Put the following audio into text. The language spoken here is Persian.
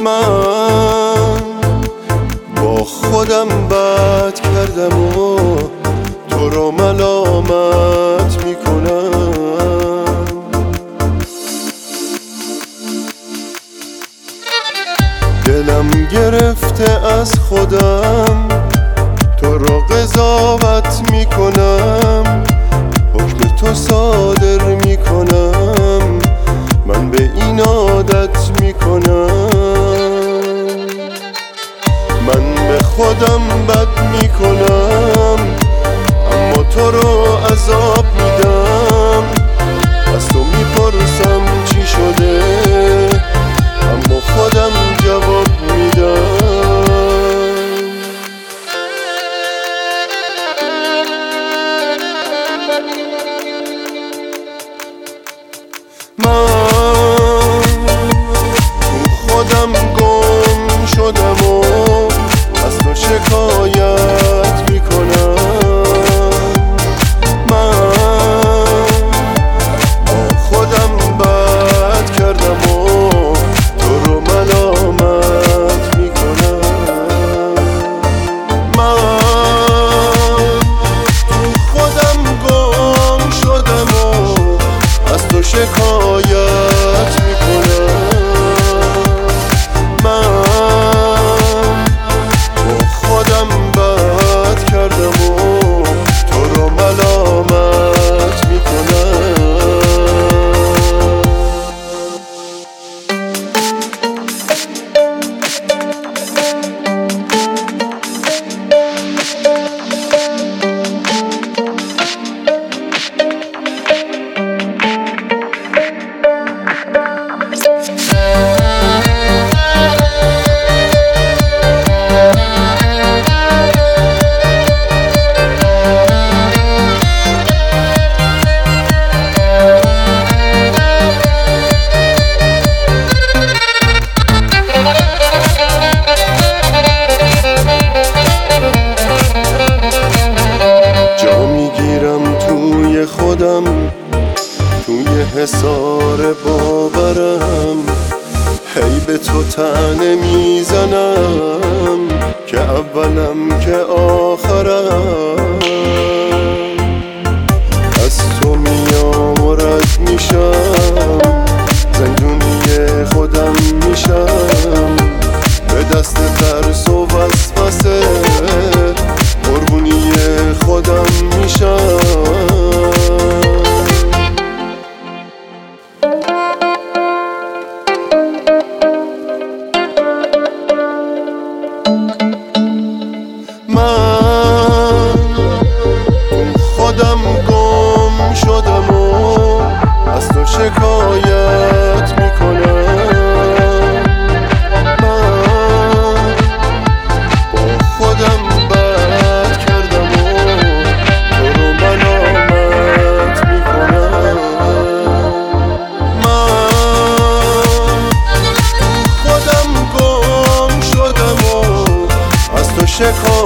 من با خودم بد کردم و تو رو ملامت میکنم. دلم گرفته از خودم، تو رو قضاوت میکنم، حکم تو صادر میکنم، من به این عادت میکنم. من به خودم بد میکنم اما تو رو عذاب میدم. از تو میپرسم چی شده اما خودم جواب میدم. من تو خودم گم شدم و از تو شکایت میکنم. من با خودم بد کردم و تو رو ملامت میکنم. من تو خودم گم شدم و از تو شکایت میکنم. من با خودم بد کردم و تو رو ملامت میکنم. خودم توی حصار باورم، هی به تو طعنه میزنم که اولم که آخرم. از تو میام و رد میشم، زندونی خودم میشم، به دست ترس و وسوسه قربونی خودم میشم. من تو خودم گم شدم و از تو شکایت میکنم. من با خودم بد کردم و تو رو ملامت میکنم. من تو خودم گم شدم و از تو شکایت